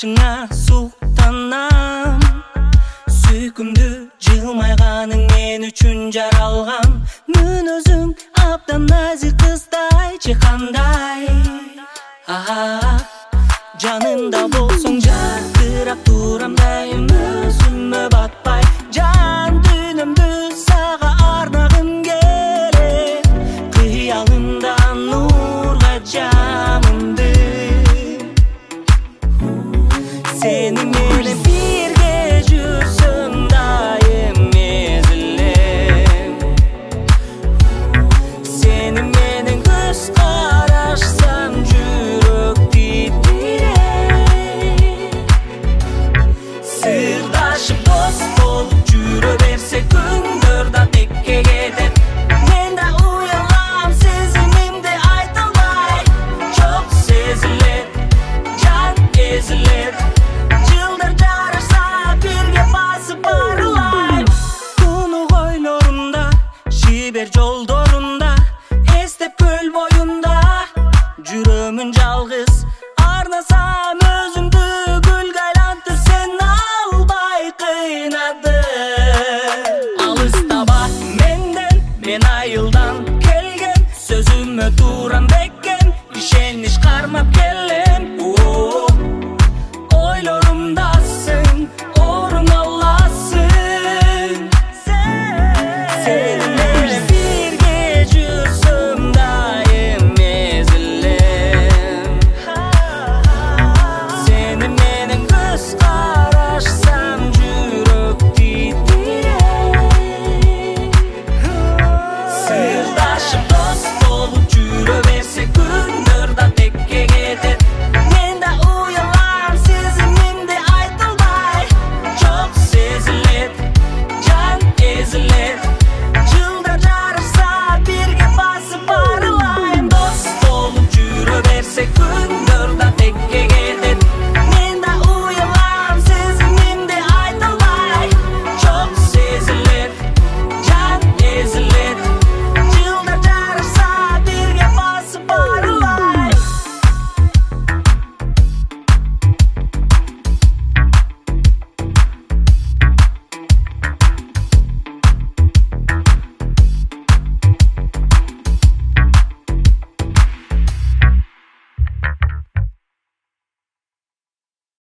Карашыңа суктанам, сүйкүмдүү жылмайганың мен үчүн жаралган. Мүнөзүң абдан назик кыздай, кандай жанымда болсоң жартырап турам дайым, өзүмө батпай жан дүйнөмдү сага арнагым келет. Кыялыңда нурга жанымды сени менен бирге жүрсөм дайым мезилем. Сени менен көз карашсам жүрөк титирейт. Сырдашып дос болуп жүрө берсек күндөр да текке кетет. Мен да уялам сезимимди айта албай, жок сезилет, жан эзилет. Жылдар жарышса бирге басып барылайм. Тунук ойлорумда, шибер жолдорунда, эстеп көл боюнда жүрөмүн жалгыз. Арнасам өзүмдү гүлгө айлантып, сен албай кыйнады. Алыстаба менден, мен айылдан келген, сөзүмө турам бекем, ишенич кармап келем. Ойлорумда